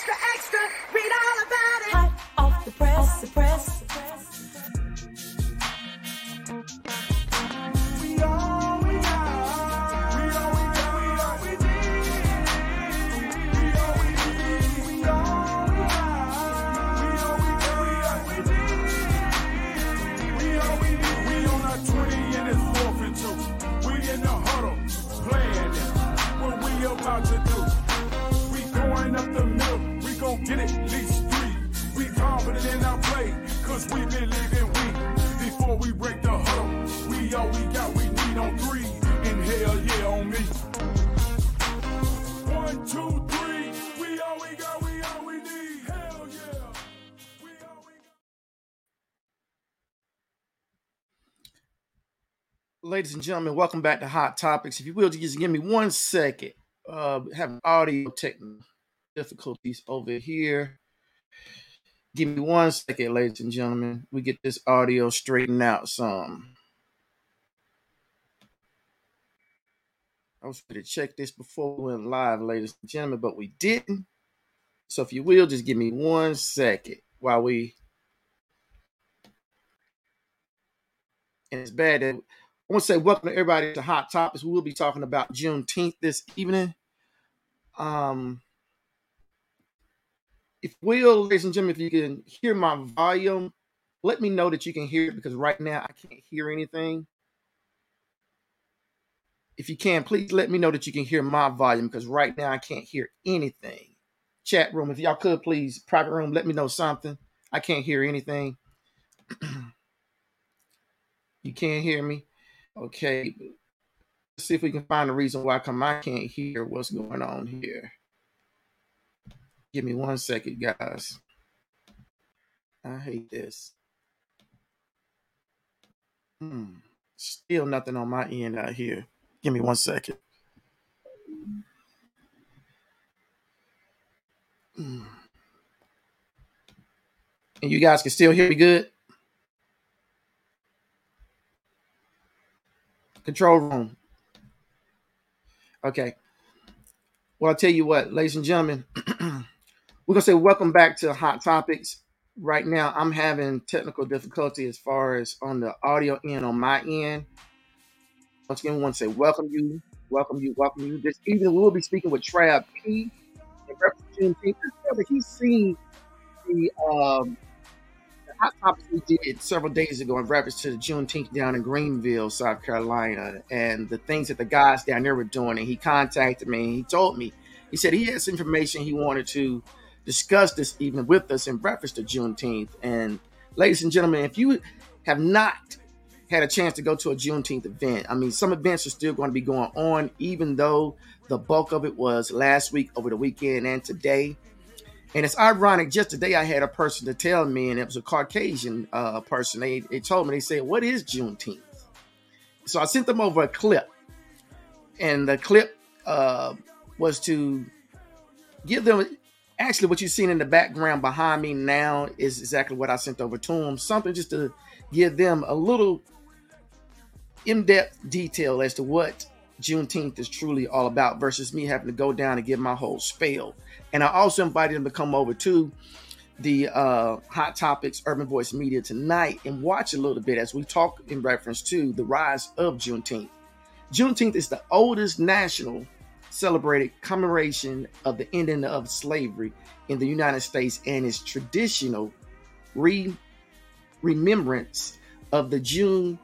extra, extra. Read all about it. Hot off the press, the press. We all we got. We all we got. We all we need. We all we need. We all we got. We all we got. We all we need. We all we need. We on our 20 and it's 4th and 2. We in the huddle, playing it. What we about to do? We going up the middle. We gon' get it at least 3. We confident in our play, cause we believe in we. Before we break the huddle, we all we got, we need on 3. And hell yeah on me. 1, 2, 3. We all we got, we all we need. Hell yeah. We all we got. Ladies and gentlemen, welcome back to Hot Topics. If you will, just give me 1 second. Have audio technical difficulties over here. Give me 1 second, ladies and gentlemen. We get this audio straightened out some. I was going to check this before we went live, ladies and gentlemen, but we didn't. So if you will, just give me 1 second while we... And it's bad that... I want to say welcome to everybody to Hot Topics. We will be talking about Juneteenth this evening. If you will, ladies and gentlemen, if you can hear my volume, let me know that you can hear it because right now I can't hear anything. If you can, please let me know that you can hear my volume because right now I can't hear anything. Chat room, if y'all could please, private room, let me know something. I can't hear anything. You can't hear me? Okay. Let's see if we can find a reason why I can't hear what's going on here. Give me 1 second, guys. I hate this. Still nothing on my end out here. Give me 1 second. And you guys can still hear me good? Control room. Okay. Well, I'll tell you what, ladies and gentlemen, we're going to say welcome back to Hot Topics. Right now, I'm having technical difficulty as far as on the audio end on my end. Once again, we want to say welcome you. This evening, we'll be speaking with Trav P. in reference to Juneteenth. He's seen the Hot Topics we did several days ago in reference to the Juneteenth down in Greenville, South Carolina, and the things that the guys down there were doing. And he contacted me and he told me, he said he had some information he wanted to discuss this evening with us in reference to Juneteenth. And ladies and gentlemen, if you have not had a chance to go to a Juneteenth event, I mean, some events are still going to be going on, even though the bulk of it was last week, over the weekend, and today. And it's ironic, just today I had a person to tell me, and it was a Caucasian person. They told me, they said, what is Juneteenth? So I sent them over a clip. And the clip was to give them, actually what you've seen in the background behind me now is exactly what I sent over to them. Something just to give them a little in-depth detail as to what Juneteenth is truly all about versus me having to go down and give my whole spiel. And I also invited them to come over to the Hot Topics Urban Voice Media tonight and watch a little bit as we talk in reference to the rise of Juneteenth. Juneteenth is the oldest national celebrated commemoration of the ending of slavery in the United States and is traditional remembrance of the June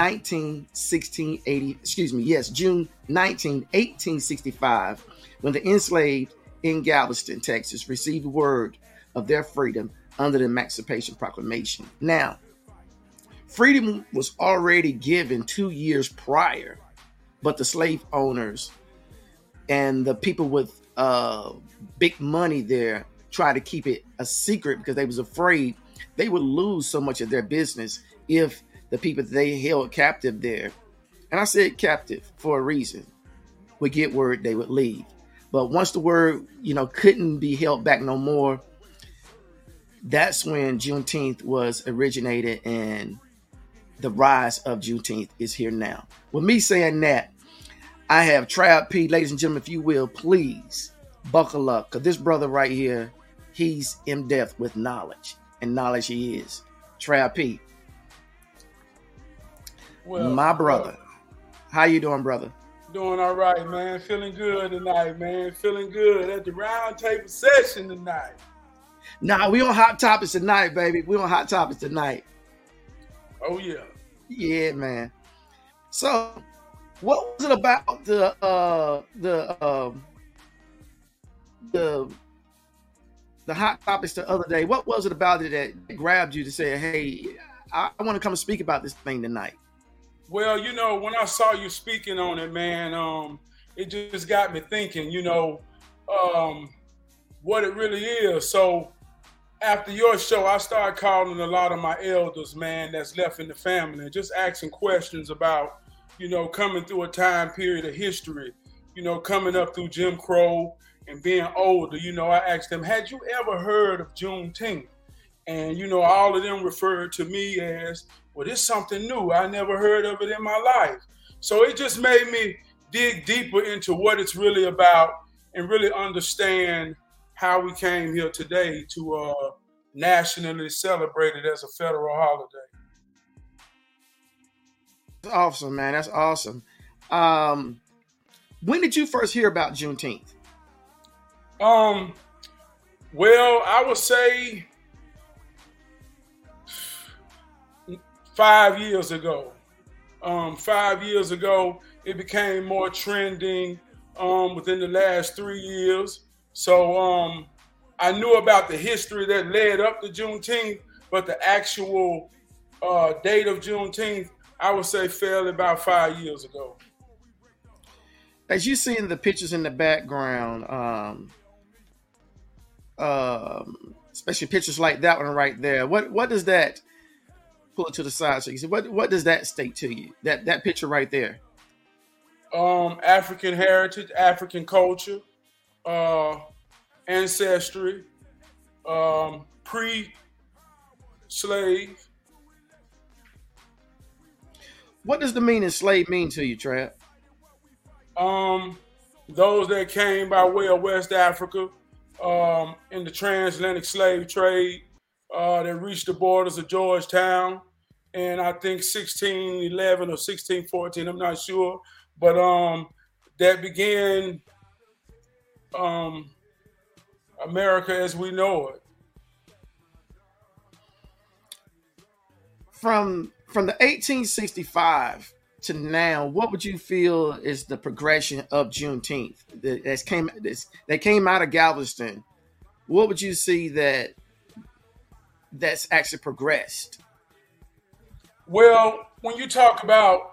1865, when the enslaved in Galveston, Texas, received word of their freedom under the Emancipation Proclamation. Now, freedom was already given 2 years prior, but the slave owners and the people with big money there tried to keep it a secret because they was afraid they would lose so much of their business if the people that they held captive there, and I said captive for a reason, would get word they would leave. But once the word, couldn't be held back no more, that's when Juneteenth was originated, and the rise of Juneteenth is here now. With me saying that, I have Trav P. Ladies and gentlemen, if you will, please buckle up, because this brother right here he's in depth with knowledge, and knowledge he is. Trav P, Well, my brother. How you doing, brother? doing all right, man. Feeling good tonight, man. Feeling good at the round table session tonight. Nah, we on Hot Topics tonight, baby. We on Hot Topics tonight. Oh yeah. Yeah, man. So, what was it about the Hot Topics the other day? What was it about it that grabbed you to say, "Hey, I want to come and speak about this thing tonight"? Well, when I saw you speaking on it, man, it just got me thinking, what it really is. So after your show, I started calling a lot of my elders, man, that's left in the family, and just asking questions about, coming through a time period of history, coming up through Jim Crow and being older. I asked them, had you ever heard of Juneteenth? And, all of them referred to me as, well, this is something new. I never heard of it in my life. So it just made me dig deeper into what it's really about and really understand how we came here today to nationally celebrate it as a federal holiday. That's awesome, man. That's awesome. When did you first hear about Juneteenth? Well, I would say 5 years ago. 5 years ago, it became more trending within the last 3 years. So I knew about the history that led up to Juneteenth, but the actual date of Juneteenth, I would say fell about 5 years ago. As you see in the pictures in the background, especially pictures like that one right there, what does that, pull it to the side so you can see, what does that state to you, that picture right there? African heritage, African culture, ancestry, pre-slave. What does the meaning slave mean to you, Trav? Those that came by way of West Africa in the transatlantic slave trade that reached the borders of Georgetown, and I think 1611 or 1614, I'm not sure, but that began America as we know it. From the 1865 to now, what would you feel is the progression of Juneteenth that came out of Galveston? What would you see that's actually progressed? Well, when you talk about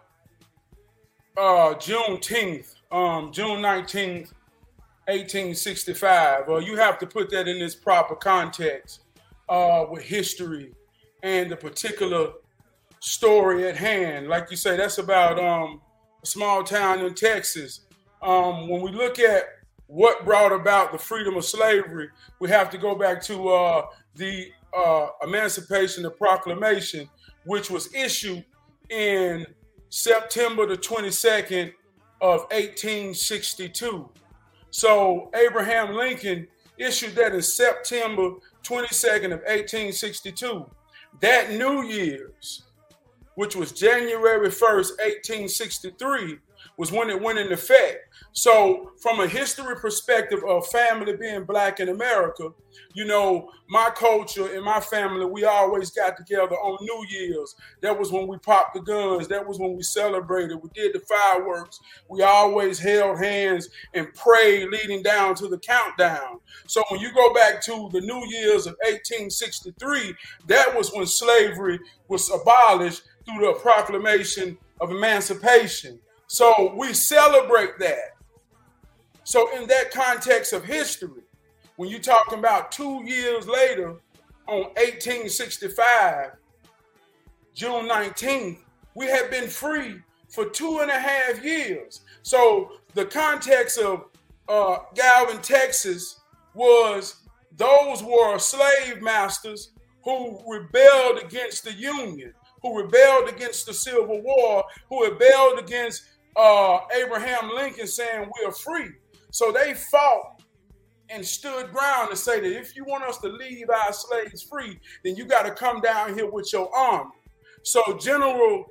Juneteenth, June 19th, 1865, you have to put that in its proper context with history and the particular story at hand. Like you say, that's about a small town in Texas. When we look at what brought about the freedom of slavery, we have to go back to the Emancipation, the Proclamation, which was issued in September the 22nd of 1862. So Abraham Lincoln issued that in September 22nd of 1862. That New Year's, which was January 1st, 1863, was when it went into effect. So from a history perspective of family being Black in America, my culture and my family, we always got together on New Year's. That was when we popped the guns. That was when we celebrated. We did the fireworks. We always held hands and prayed leading down to the countdown. So when you go back to the New Year's of 1863, that was when slavery was abolished through the Proclamation of Emancipation. So we celebrate that. So in that context of history, when you're talking about 2 years later, on 1865, June 19th, we had been free for 2.5 years. So the context of Galvin, Texas, was those were slave masters who rebelled against the Union, who rebelled against the Civil War, who rebelled against Abraham Lincoln saying we are free. So they fought and stood ground to say that if you want us to leave our slaves free, then you got to come down here with your army. So General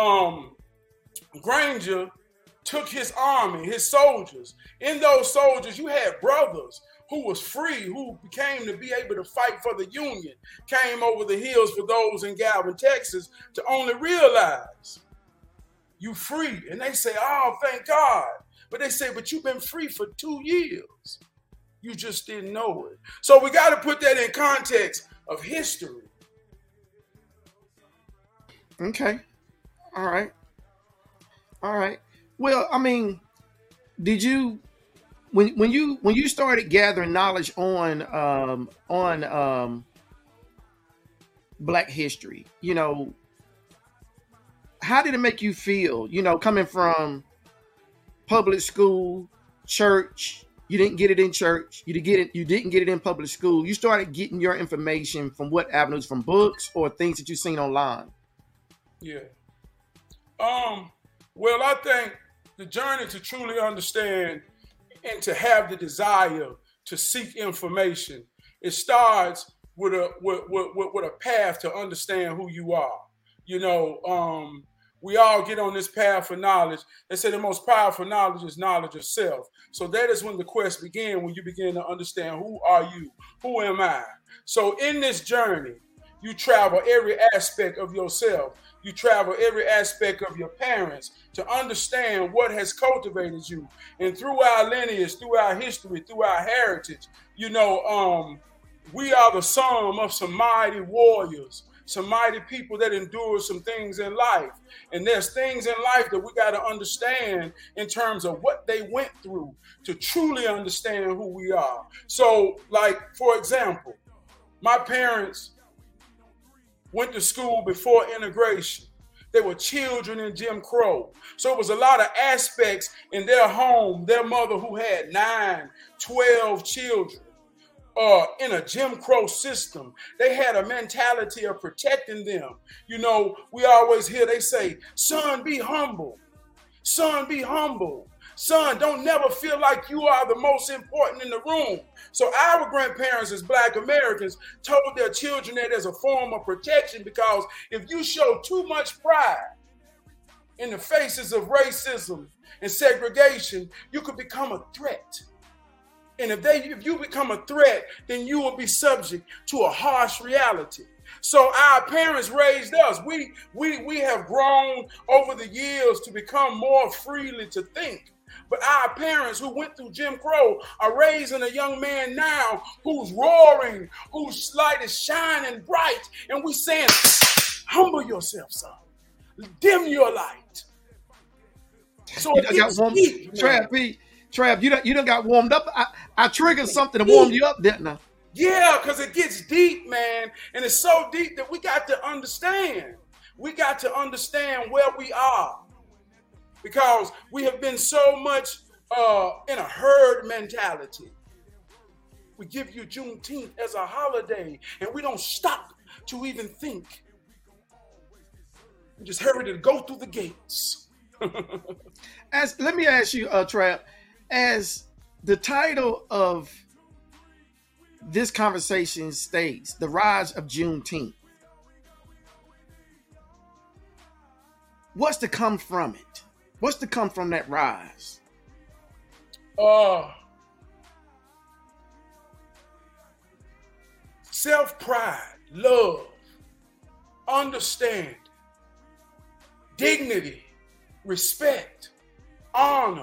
Granger took his army, his soldiers. In those soldiers, you had brothers who was free, who came to be able to fight for the Union, came over the hills for those in Galvin, Texas, to only realize you free. And they say, oh, thank God. But they say, but you've been free for 2 years. You just didn't know it. So we got to put that in context of history. Okay. All right. Well, I mean, did you when you started gathering knowledge on Black history, you know, how did it make you feel? You know, coming from public school, church, you didn't get it in church, you didn't get it in public school. You started getting your information from what avenues? From books or things that you've seen online? Yeah. Well, I think the journey to truly understand and to have the desire to seek information, it starts with a path to understand who you are. You know, we all get on this path for knowledge. They say the most powerful knowledge is knowledge of self. So that is when the quest begins, when you begin to understand who are you? Who am I? So in this journey, you travel every aspect of yourself. You travel every aspect of your parents to understand what has cultivated you. And through our lineage, through our history, through our heritage, you know, we are the sum of some mighty warriors, some mighty people that endured some things in life. And there's things in life that we got to understand in terms of what they went through to truly understand who we are. So, like, for example, my parents went to school before integration. They were children in Jim Crow. So it was a lot of aspects in their home, their mother who had 9, 12 children in a Jim Crow system. They had a mentality of protecting them. You know, we always hear they say, son, be humble. Son, be humble. Son, don't never feel like you are the most important in the room. So our grandparents as Black Americans told their children that as a form of protection, because if you show too much pride in the faces of racism and segregation, you could become a threat. And if you become a threat, then you will be subject to a harsh reality. So our parents raised us. We have grown over the years to become more freely to think. But our parents who went through Jim Crow are raising a young man now who's roaring, whose light is shining bright. And we saying, humble yourself, son. Dim your light. So it gets deep, Trav, you done got warmed up. I triggered something to warm you up, didn't I? Yeah, because it gets deep, man. And it's so deep that we got to understand. We got to understand where we are. Because we have been so much in a herd mentality. We give you Juneteenth as a holiday, and we don't stop to even think. We just hurry to go through the gates. Let me ask you, Trav, as the title of this conversation states, The Rise of Juneteenth, what's to come from it? What's to come from that rise? Self-pride, love, understanding, dignity, respect, honor.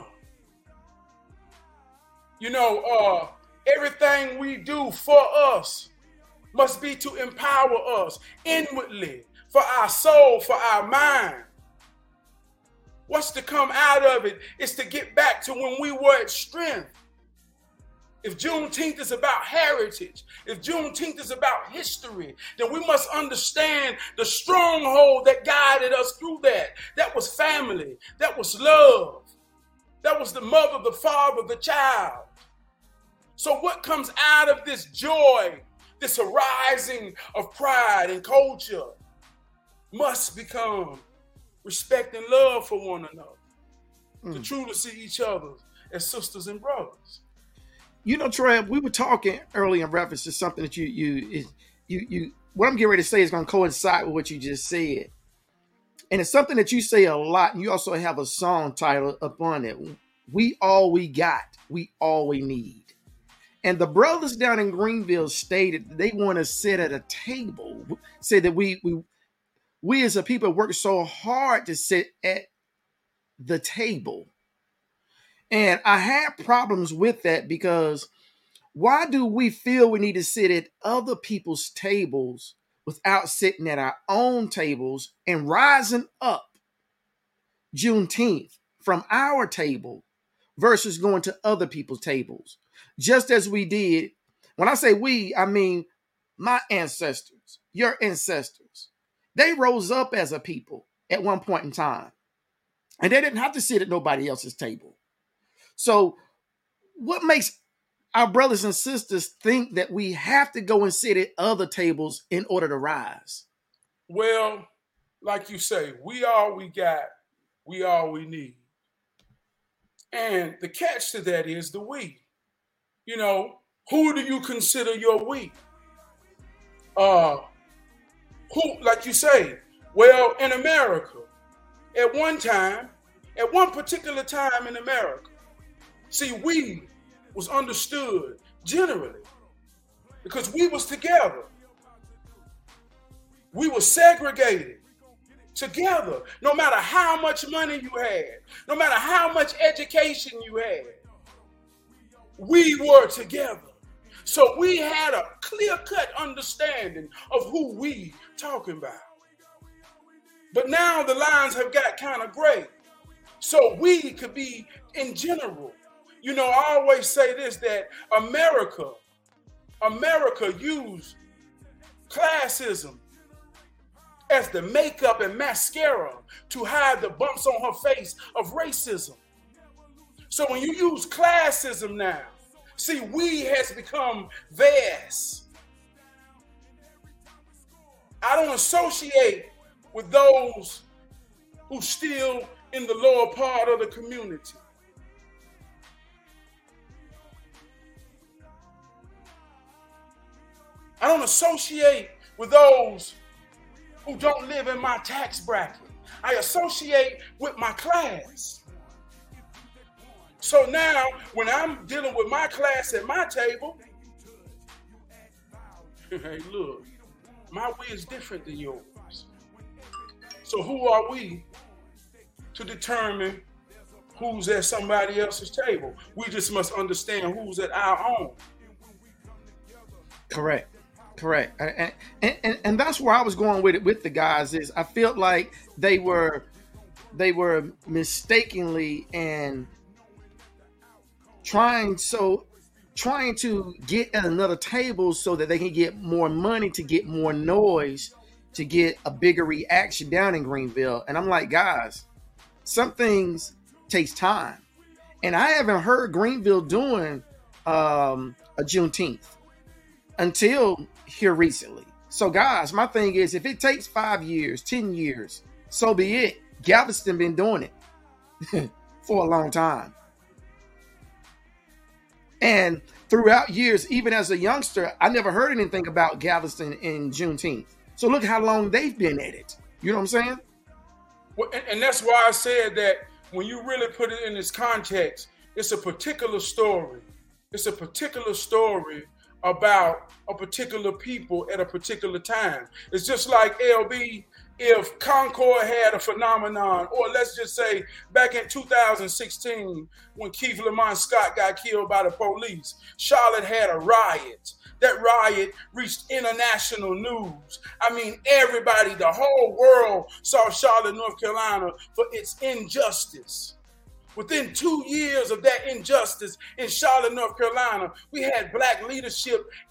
You know, everything we do for us must be to empower us inwardly, for our soul, for our mind. What's to come out of it is to get back to when we were at strength. If Juneteenth is about heritage, if Juneteenth is about history, then we must understand the stronghold that guided us through that. That was family. That was love. That was the mother, the father, the child. So what comes out of this joy, this arising of pride and culture, must become respect and love for one another, to truly see each other as sisters and brothers. You know, Troy, we were talking earlier in reference to something that you what I'm getting ready to say is going to coincide with what you just said. And it's something that you say a lot. And you also have a song title up on it. We all we got, we all we need. And the brothers down in Greenville stated that they want to sit at a table. Say that we as a people work so hard to sit at the table. And I had problems with that because why do we feel we need to sit at other people's tables without sitting at our own tables and rising up Juneteenth from our table versus going to other people's tables? Just as we did. When I say we, I mean my ancestors, your ancestors. They rose up as a people at one point in time. And they didn't have to sit at nobody else's table. So what makes our brothers and sisters think that we have to go and sit at other tables in order to rise? Well, like you say, we all we got, we all we need. And the catch to that is the we. You know, who do you consider your we? Who, like you say, well, in America, at one particular time in America, see, we was understood generally because we was together. We were segregated together. No matter how much money you had, no matter how much education you had, we were together. So we had a clear-cut understanding of who we talking about. But now the lines have got kind of gray. So we could be in general. You know, I always say this, that America used classism as the makeup and mascara to hide the bumps on her face of racism. So when you use classism now, see, we has become theirs. I don't associate with those who still in the lower part of the community. I don't associate with those who don't live in my tax bracket. I associate with my class. So now, when I'm dealing with my class at my table, hey, look, my way is different than yours. So who are we to determine who's at somebody else's table? We just must understand who's at our own. Correct. And that's where I was going with it with the guys is I felt like they were mistakenly and trying to get at another table so that they can get more money, to get more noise, to get a bigger reaction down in Greenville. And I'm like, guys, some things takes time. And I haven't heard Greenville doing a Juneteenth until here recently. So guys, my thing is, if it takes 5 years, 10 years, so be it. Galveston been doing it for a long time. And throughout years, even as a youngster, I never heard anything about Galveston in Juneteenth. So look how long they've been at it. You know what I'm saying? Well, and that's why I said that when you really put it in this context, it's a particular story. It's a particular story about a particular people at a particular time. It's just like LB, if Concord had a phenomenon, or let's just say back in 2016, when Keith Lamont Scott got killed by the police, Charlotte had a riot. That riot reached international news. I mean, everybody, the whole world saw Charlotte, North Carolina for its injustice. Within 2 years of that injustice in Charlotte, North Carolina, we had black leadership in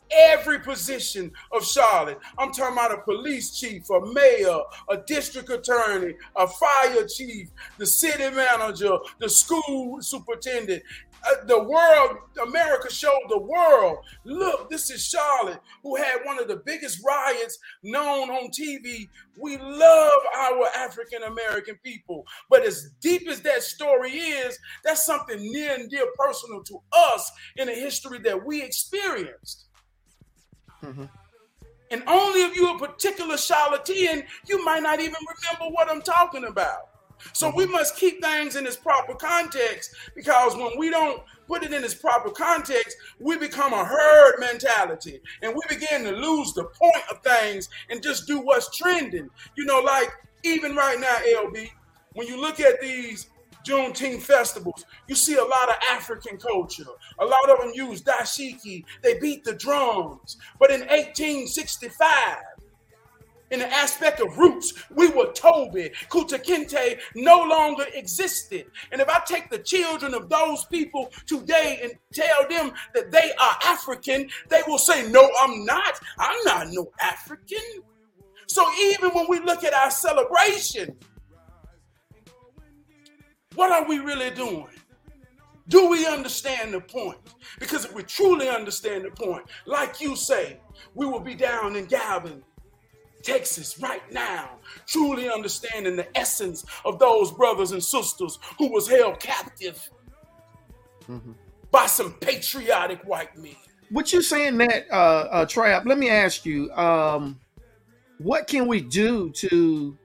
every position of Charlotte. I'm talking about a police chief, a mayor, a district attorney, a fire chief, the city manager, the school superintendent. The world, America showed the world, look, this is Charlotte, who had one of the biggest riots known on TV. We love our African American people. But as deep as that story is, that's something near and dear personal to us in a history that we experienced. Mhm. And only if you're a particular Charlottean, you might not even remember what I'm talking about. So we must keep things in its proper context, because when we don't put it in its proper context, we become a herd mentality and we begin to lose the point of things and just do what's trending. You know, like even right now, LB, when you look at these Juneteenth festivals, you see a lot of African culture. A lot of them use dashiki. They beat the drums. But in 1865, in the aspect of roots, we were Toby. Kuta Kinte no longer existed. And if I take the children of those people today and tell them that they are African, they will say, no, I'm not. I'm not no African. So even when we look at our celebration, what are we really doing? Do we understand the point? Because if we truly understand the point, like you say, we will be down in Galvin, Texas right now, truly understanding the essence of those brothers and sisters who was held captive by some patriotic white men. What you saying that, Trap, let me ask you, what can we do to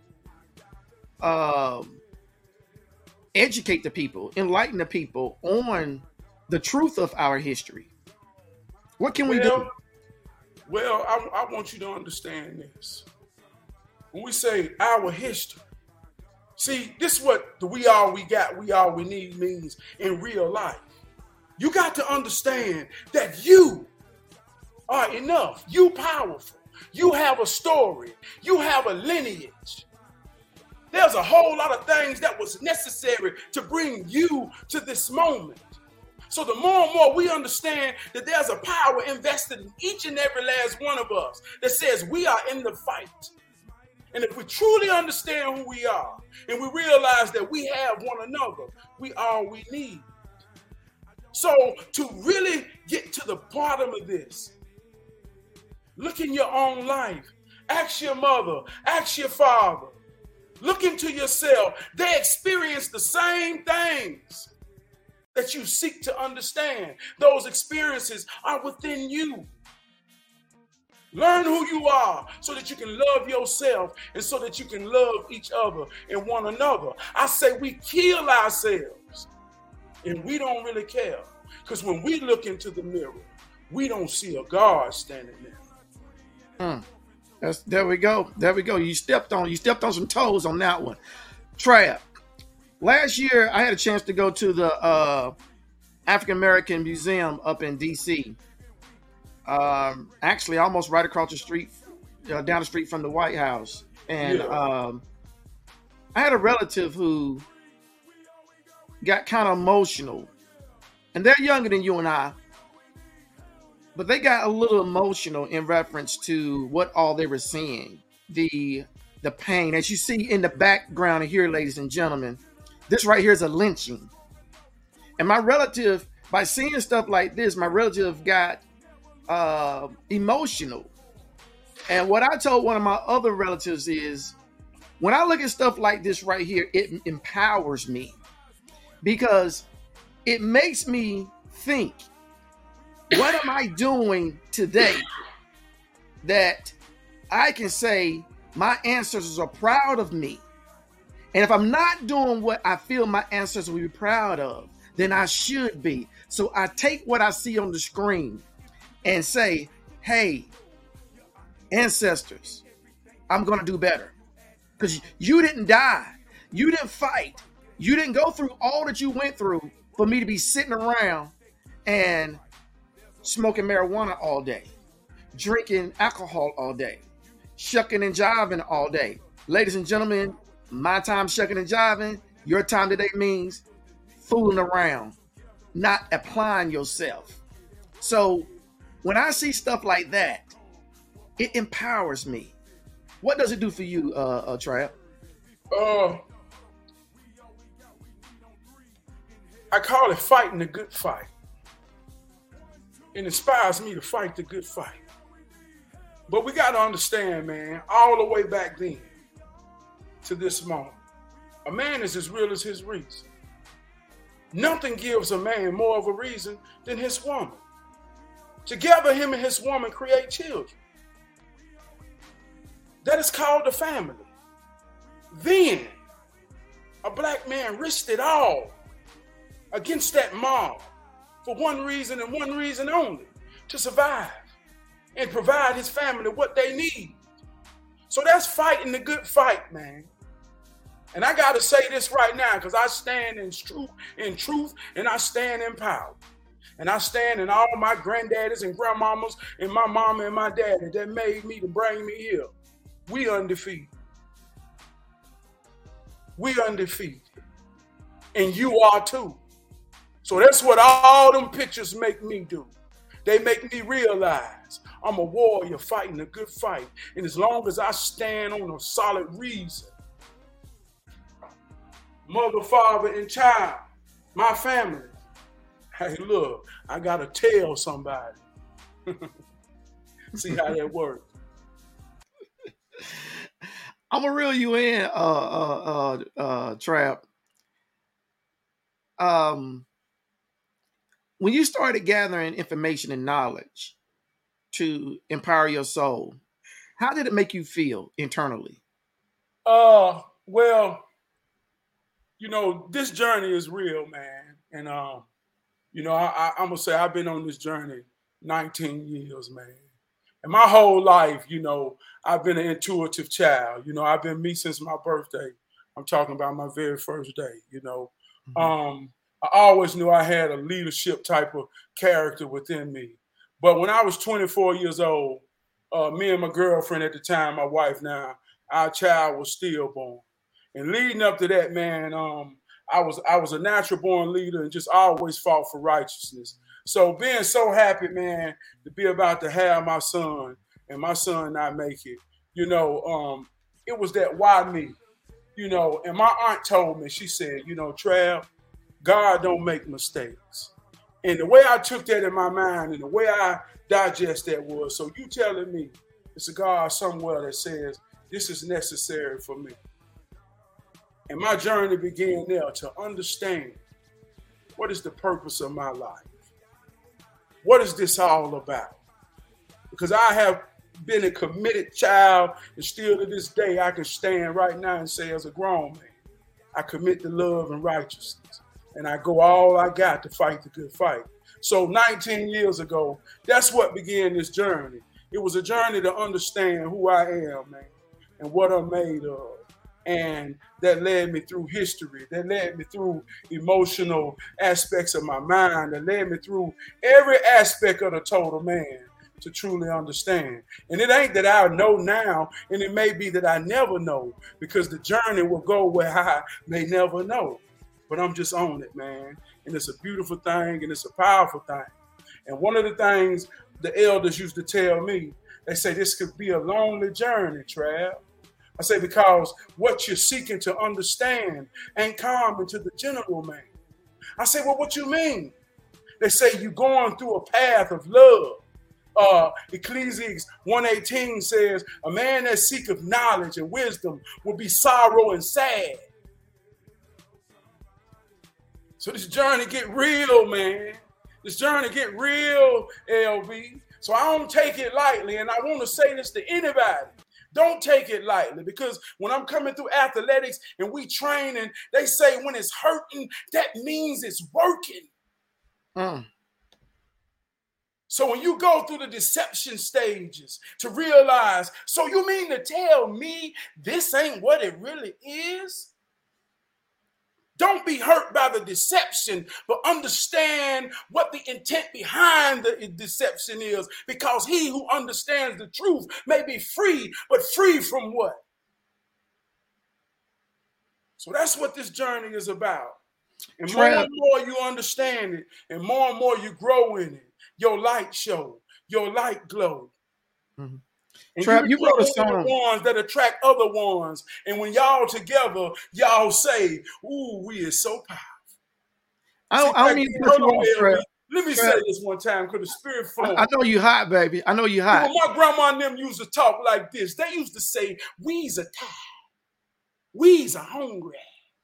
educate the people, enlighten the people on the truth of our history? What can we do? Well, I want you to understand this. When we say our history, see, this is what the we all we got, we all we need means in real life. You got to understand that you are enough. You powerful. You have a story. You have a lineage. There's a whole lot of things that was necessary to bring you to this moment. So the more and more we understand that there's a power invested in each and every last one of us that says we are in the fight. And if we truly understand who we are and we realize that we have one another, we all we need. So to really get to the bottom of this, look in your own life. Ask your mother, ask your father. Look into yourself. They experience the same things that you seek to understand. Those experiences are within you. Learn who you are so that you can love yourself and so that you can love each other and one another. I say we kill ourselves and we don't really care, because when we look into the mirror, we don't see a God standing there. There we go. You stepped on some toes on that one. Trap. Last year, I had a chance to go to the African American Museum up in D.C. Actually, almost right across the street, down the street from the White House. And I had a relative who got kind of emotional. And they're younger than you and I. But they got a little emotional in reference to what all they were seeing. The pain. As you see in the background here, ladies and gentlemen, this right here is a lynching. And my relative, by seeing stuff like this, my relative got emotional. And what I told one of my other relatives is, when I look at stuff like this right here, it empowers me, because it makes me think, what am I doing today that I can say my ancestors are proud of me? And if I'm not doing what I feel my ancestors will be proud of, then I should be. So I take what I see on the screen and say, hey, ancestors, I'm going to do better. Because you didn't die. You didn't fight. You didn't go through all that you went through for me to be sitting around and smoking marijuana all day, drinking alcohol all day, shucking and jiving all day. Ladies and gentlemen, my time shucking and jiving, your time today means fooling around, not applying yourself. So When I see stuff like that, it empowers me. What does it do for you, Trap? I call it fighting the good fight. It inspires me to fight the good fight. But we got to understand, man, all the way back then to this moment, a man is as real as his reason. Nothing gives a man more of a reason than his woman. Together, him and his woman create children. That is called the family. Then, a black man risked it all against that mob for one reason and one reason only, to survive and provide his family what they need. So that's fighting the good fight, man. And I got to say this right now, because I stand in truth, and I stand in power. And I stand in all my granddaddies and grandmamas and my mama and my daddy that made me to bring me here. We undefeated. We undefeated. And you are too. So that's what all them pictures make me do. They make me realize I'm a warrior fighting a good fight. And as long as I stand on a solid reason, mother, father, and child, my family, hey, look, I got to tell somebody. See how that works. I'm gonna reel you in, Trap. When you started gathering information and knowledge to empower your soul, how did it make you feel internally? Well, you know, this journey is real, man. And you know, I'm gonna say I've been on this journey 19 years, man. And my whole life, you know, I've been an intuitive child. You know, I've been me since my birthday. I'm talking about my very first day, you know. I always knew I had a leadership type of character within me. But when I was 24 years old, me and my girlfriend at the time, my wife now, our child was stillborn. And leading up to that, man, I was a natural born leader and just always fought for righteousness. So being so happy, man, to be about to have my son and my son not make it, you know, it was that why me, you know. And my aunt told me, she said, you know, Trav, God don't make mistakes. And the way I took that in my mind and the way I digest that was, so you telling me it's a God somewhere that says this is necessary for me. And my journey began there to understand what is the purpose of my life. What is this all about? Because I have been a committed child, and still to this day, I can stand right now and say as a grown man, I commit to love and righteousness. And I go all I got to fight the good fight. So 19 years ago, that's what began this journey. It was a journey to understand who I am, man, and what I'm made of. And that led me through history, that led me through emotional aspects of my mind, that led me through every aspect of the total man to truly understand. And it ain't that I know now, and it may be that I never know, because the journey will go where I may never know. But I'm just on it, man. And it's a beautiful thing, and it's a powerful thing. And one of the things the elders used to tell me, they say this could be a lonely journey, Trav. I say, because what you're seeking to understand ain't common to the general man. I say, well, what you mean? They say you're going through a path of love. Ecclesiastes 1:18 says, a man that seeketh knowledge and wisdom will be sorrow and sad. So this journey get real, man. This journey get real, LB. So I don't take it lightly, and I want to say this to anybody. Don't take it lightly, because when I'm coming through athletics and we training, they say when it's hurting, that means it's working. So when you go through the deception stages to realize, so you mean to tell me this ain't what it really is? Don't be hurt by the deception, but understand what the intent behind the deception is, because he who understands the truth may be free, but free from what? So that's what this journey is about. And more and more you understand it, and more you grow in it, your light show, your light glow. Mhm. And Trap, you wrote a the song. ones that attract other ones. And when y'all together, y'all say, ooh, we is so powerful. I don't See, mean to hold put you on, off, LB. Trap. Let me Trap. say this one time because the spirit flowing. I know you hot, baby. I know you hot. When my grandma and them used to talk like this, they used to say, we's are tired. We's are hungry.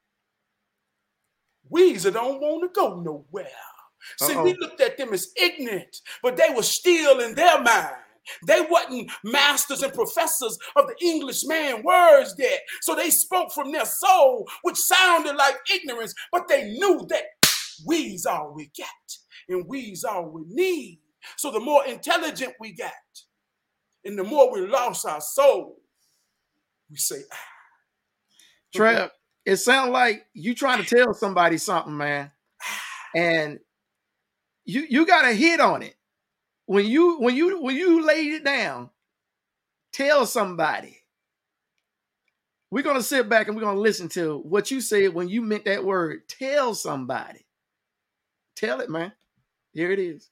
We's are don't want to go nowhere. See, we looked at them as ignorant, but they were still in their mind. They wasn't masters and professors of the English man words yet. So they spoke from their soul, which sounded like ignorance, but they knew that we's all we got and we's all we need. So the more intelligent we got and the more we lost our soul, we say, ah. Trap, it sounds like you trying to tell somebody something, man. And you got a hit on it. When you laid it down, tell somebody. We're gonna sit back and we're gonna listen to what you said when you meant that word. Tell somebody. Tell it, man. Here it is.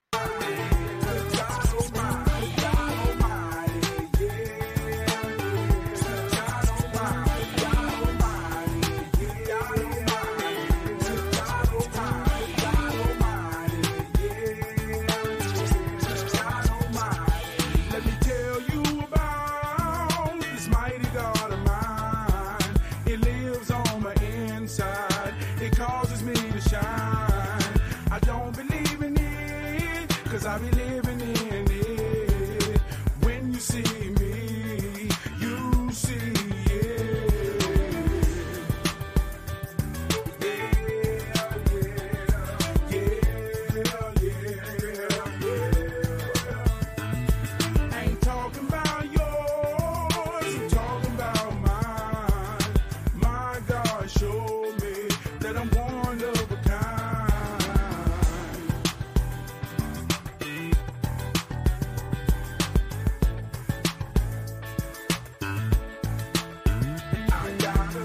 Let me tell you about this mighty God of mine. It lives on my inside. It causes me to shine. I don't believe in it, cause I be living in it. When you see me, you see it. I ain't talking about yours, I'm talking about mine. My God showed me that I'm one of a kind. I gotta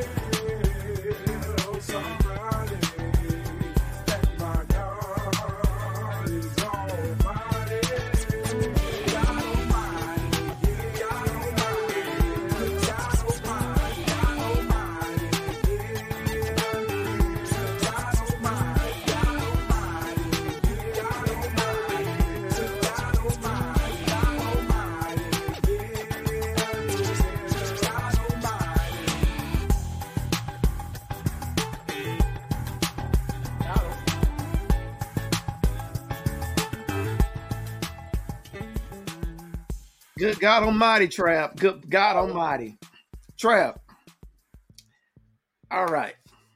tell somebody that my God is almighty. God almighty, God almighty, God almighty, God almighty, God almighty, God Good God Almighty, Trap. Good God Almighty. Trap. All right.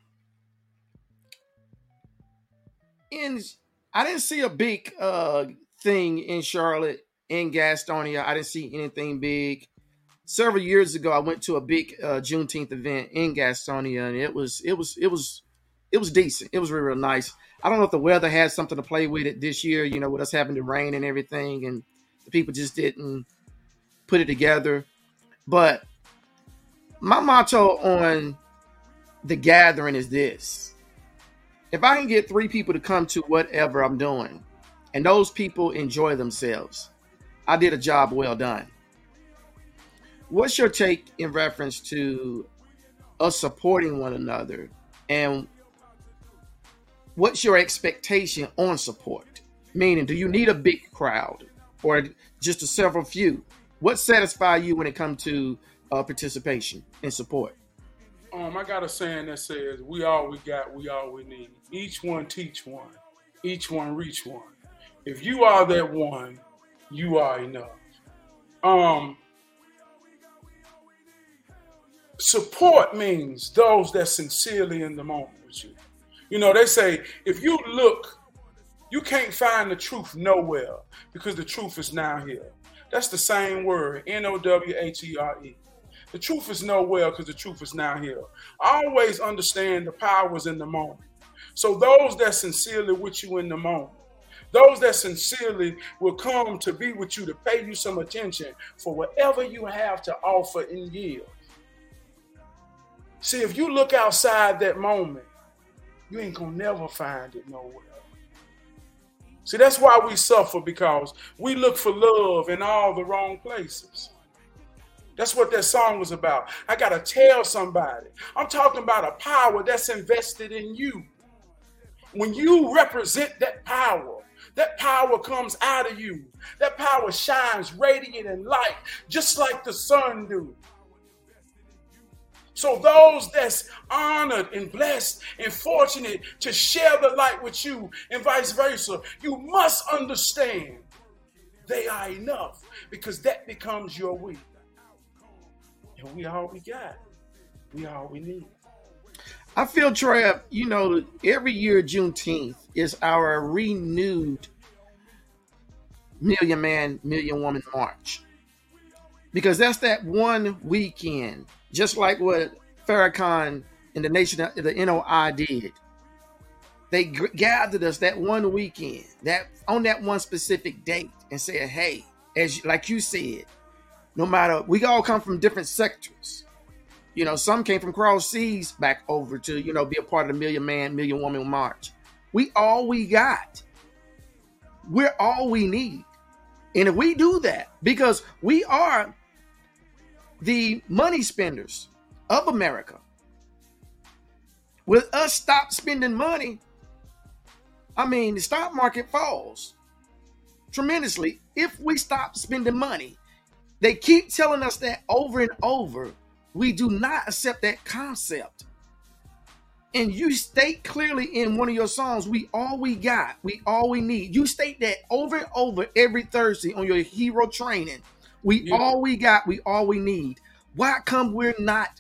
I didn't see a big thing in Charlotte, in Gastonia. I didn't see anything big. Several years ago, I went to a big Juneteenth event in Gastonia, and it was decent. It was really, really nice. I don't know if the weather had something to play with it this year, you know, with us having the rain and everything, and the people just didn't put it together. But my motto on the gathering is this: if I can get 3 people to come to whatever I'm doing, and those people enjoy themselves, I did a job well done. What's your take in reference to us supporting one another, and what's your expectation on support? Meaning, do you need a big crowd or just a several few? What satisfies you when it comes to participation and support? I got a saying that says, we all we got, we all we need. Each one teach one. Each one reach one. If you are that one, you are enough. Support means those that sincerely in the moment with you. You know, they say, if you look, you can't find the truth nowhere because the truth is now here. That's the same word, N-O-W-H-E-R-E. The truth is nowhere because the truth is now here. Always understand the powers in the moment. So those that sincerely with you in the moment, those that sincerely will come to be with you to pay you some attention for whatever you have to offer and give. See, if you look outside that moment, you ain't gonna never find it nowhere. See, that's why we suffer, because we look for love in all the wrong places. That's what that song was about. I got to tell somebody. I'm talking about a power that's invested in you. When you represent that power comes out of you. That power shines radiant and light, just like the sun do. So those that's honored and blessed and fortunate to share the light with you and vice versa, you must understand they are enough, because that becomes your we. And we all we got. We all we need. I feel, Trav, every year Juneteenth is our renewed Million Man, Million Woman March. Because that's that one weekend, just like what Farrakhan and the Nation of the NOI did. They gathered us that one weekend, that on that one specific date, and said, hey, like you said, no matter, we all come from different sectors. Some came from cross seas back over to, be a part of the Million Man, Million Woman March. We all we got. We're all we need. And if we do that, because we are the money spenders of America, with us stop spending money, the stock market falls tremendously. If we stop spending money, they keep telling us that over and over. We do not accept that concept. And you state clearly in one of your songs, we all we got, we all we need. You state that over and over every Thursday on your hero training. We all we got, we all we need. Why come we're not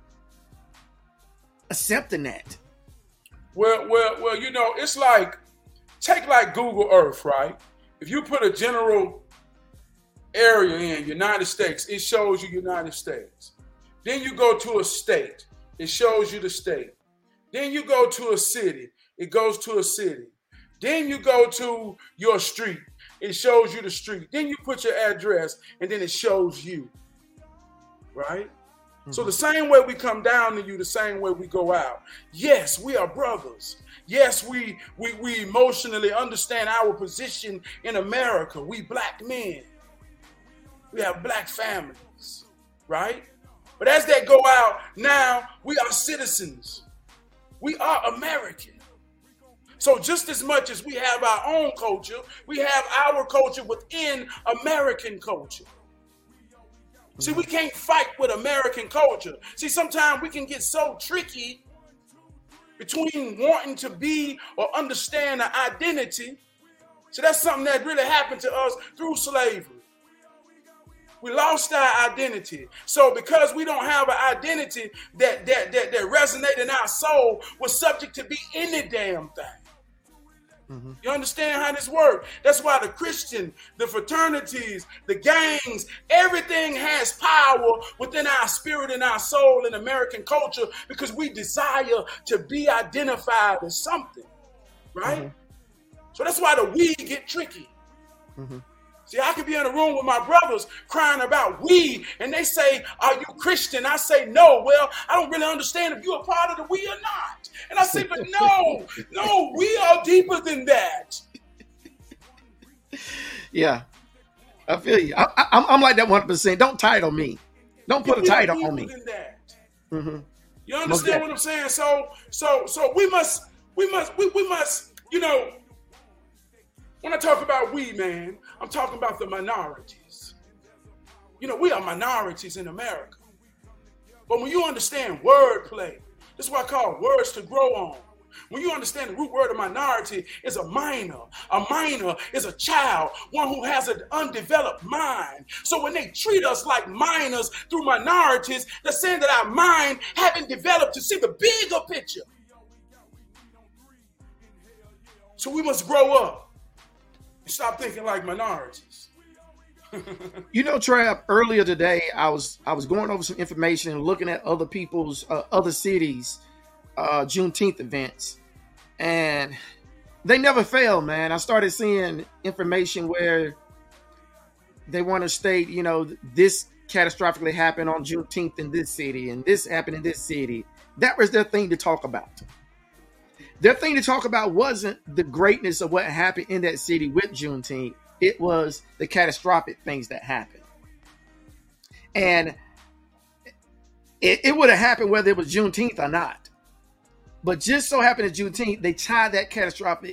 accepting that? Well, it's like, take like Google Earth, right? If you put a general area in United States, it shows you United States. Then you go to a state, it shows you the state. Then you go to a city, it goes to a city. Then you go to your street, it shows you the street. Then you put your address, and then it shows you, right? Mm-hmm. So the same way we come down to you, the same way we go out. Yes, we are brothers. Yes, we emotionally understand our position in America. We black men. We have black families, right? But as they go out, now we are citizens. We are American. So just as much as we have our own culture, we have our culture within American culture. See, we can't fight with American culture. See, sometimes we can get so tricky between wanting to be or understand an identity. So that's something that really happened to us through slavery. We lost our identity. So because we don't have an identity that resonated in our soul, we're subject to be any damn thing. Mm-hmm. You understand how this works? That's why the Christian, the fraternities, the gangs, everything has power within our spirit and our soul in American culture, because we desire to be identified as something, right? Mm-hmm. So that's why the we get tricky. Mm-hmm. See, I could be in a room with my brothers crying about we, and they say, are you Christian? I say, no. Well, I don't really understand if you're a part of the we or not. And I say, but no, we are deeper than that. Yeah, I feel you. I'm like that 1%. Don't title me. Don't put a title on me. Than that. Mm-hmm. You understand what I'm saying? So we must, when I talk about we, man, I'm talking about the minorities. We are minorities in America. But when you understand wordplay, this is what I call words to grow on. When you understand the root word of minority is a minor is a child, one who has an undeveloped mind. So when they treat us like minors through minorities, they're saying that our mind haven't developed to see the bigger picture. So we must grow up. Stop thinking like minorities. Trav, earlier today, I was going over some information and looking at other people's, other cities' Juneteenth events, and they never fail, man. I started seeing information where they want to state, this catastrophically happened on Juneteenth in this city, and this happened in this city. That was their thing to talk about. Their thing to talk about wasn't the greatness of what happened in that city with Juneteenth. It was the catastrophic things that happened. And it would have happened whether it was Juneteenth or not. But just so happened at Juneteenth, they tied that catastrophic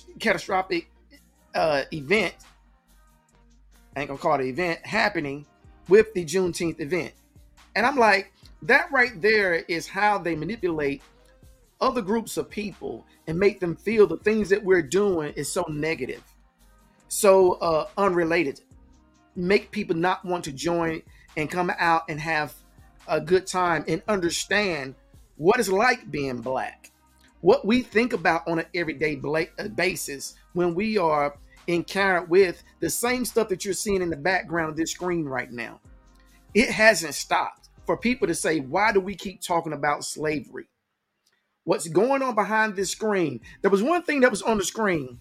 event, I ain't gonna call it an event, happening with the Juneteenth event. And I'm like, that right there is how they manipulate other groups of people and make them feel the things that we're doing is so negative, so unrelated, make people not want to join and come out and have a good time and understand what it's like being Black, what we think about on an everyday basis when we are encountered with the same stuff that you're seeing in the background of this screen right now. It hasn't stopped for people to say, why do we keep talking about slavery? What's going on behind this screen? There was one thing that was on the screen.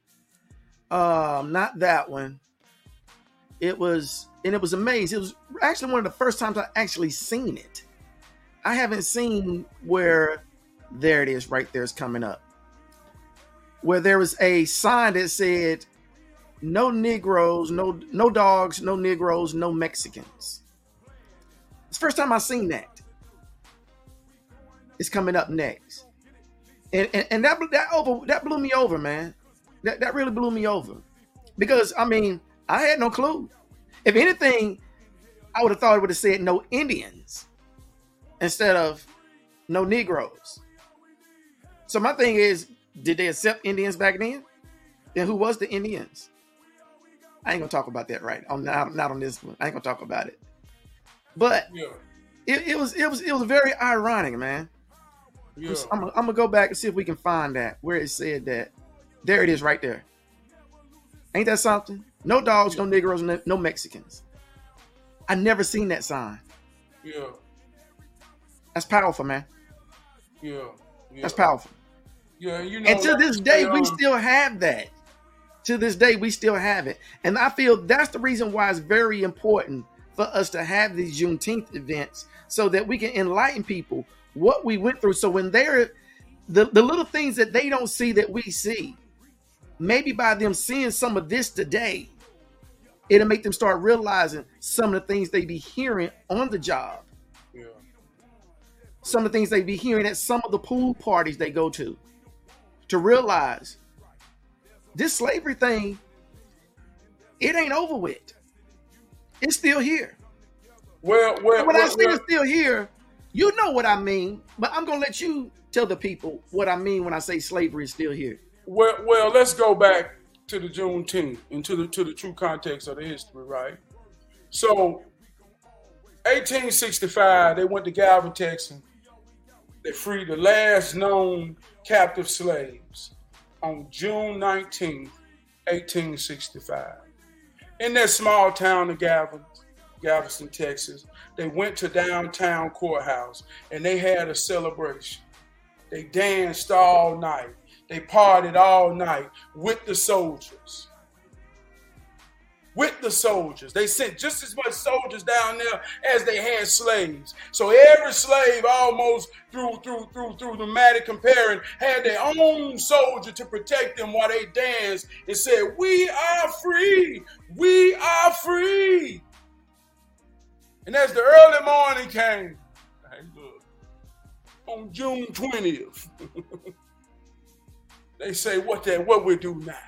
Not that one. It was amazing. It was actually one of the first times I actually seen it. I haven't seen where, there it is right there, it's coming up. Where there was a sign that said, no Negroes, no dogs, no Negroes, no Mexicans. It's the first time I've seen that. It's coming up next. And that blew me over, man. That really blew me over. Because, I mean, I had no clue. If anything, I would have thought it would have said no Indians instead of no Negroes. So my thing is, did they accept Indians back then? Then who was the Indians? I ain't gonna talk about that right. I'm not on this one. I ain't gonna talk about it. But Yeah. it was very ironic, man. Yeah. I'm gonna go back and see if we can find that where it said that. There it is, right there. Ain't that something? No dogs, no Negroes, no Mexicans. I never seen that sign. Yeah. That's powerful, man. Yeah. Yeah. That's powerful. Yeah. You know. And to this day, we um, still have that. To this day, we still have it. And I feel that's the reason why it's very important for us to have these Juneteenth events so that we can enlighten people what we went through. So when they're the little things that they don't see that we see, maybe by them seeing some of this today, it'll make them start realizing some of the things they be hearing on the job. Yeah. Some of the things they be hearing at some of the pool parties they go to realize this slavery thing, it ain't over with. It's still here. Well, When I say it's still here, you know what I mean, but I'm going to let you tell the people what I mean when I say slavery is still here. Well, let's go back to the Juneteenth and to the true context of the history, right? So, 1865, they went to Galveston, Texas. They freed the last known captive slaves on June 19th, 1865. In that small town of Galveston, Texas, they went to downtown courthouse and they had a celebration. They danced all night. They partied all night with the soldiers. With the soldiers. They sent just as much soldiers down there as they had slaves. So every slave almost through the matter comparing had their own soldier to protect them while they danced and said, "We are free. We are free." And as the early morning came, hey, look, on June 20th, they say, what we do now?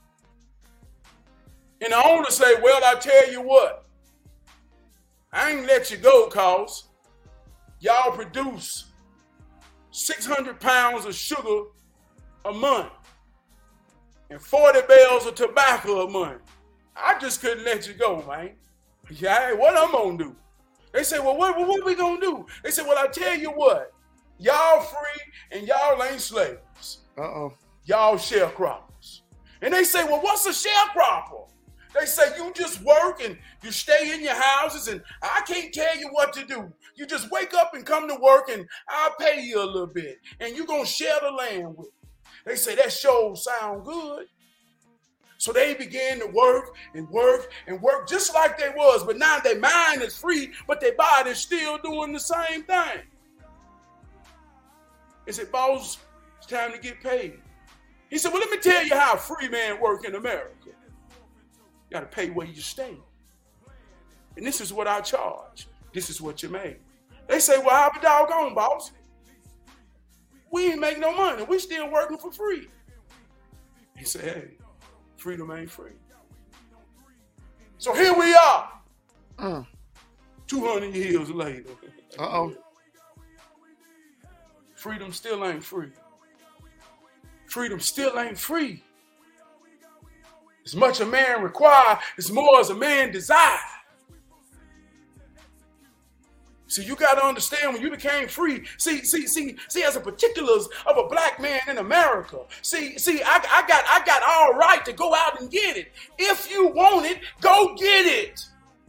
And the owner say, well, I tell you what, I ain't let you go cause y'all produce 600 pounds of sugar a month and 40 bales of tobacco a month. I just couldn't let you go, man. Yeah, what I'm gonna do? They say, well, what we gonna do? They say, well, I tell you what, y'all free and y'all ain't slaves. Uh-oh. Y'all sharecroppers. And they say, well, what's a sharecropper? They say, you just work and you stay in your houses and I can't tell you what to do. You just wake up and come to work and I'll pay you a little bit and you're going to share the land with me. They say, that sure sound good. So they began to work and work and work just like they was, but now their mind is free, but their body's still doing the same thing. They said, boss, It's time to get paid. He said, well, let me tell you how a free man work in America. You got to pay where you stay. And this is what I charge. This is what you make. They say, well, I'll be doggone, boss. We ain't make no money. We still working for free. He said, hey, freedom ain't free. So here we are. 200 years later. Uh-oh. Freedom still ain't free. Freedom still ain't free. As much a man require, as more as a man desire. See, you got to understand when you became free. See, as a particulars of a black man in America. I got all right to go out and get it. If you want it, go get it.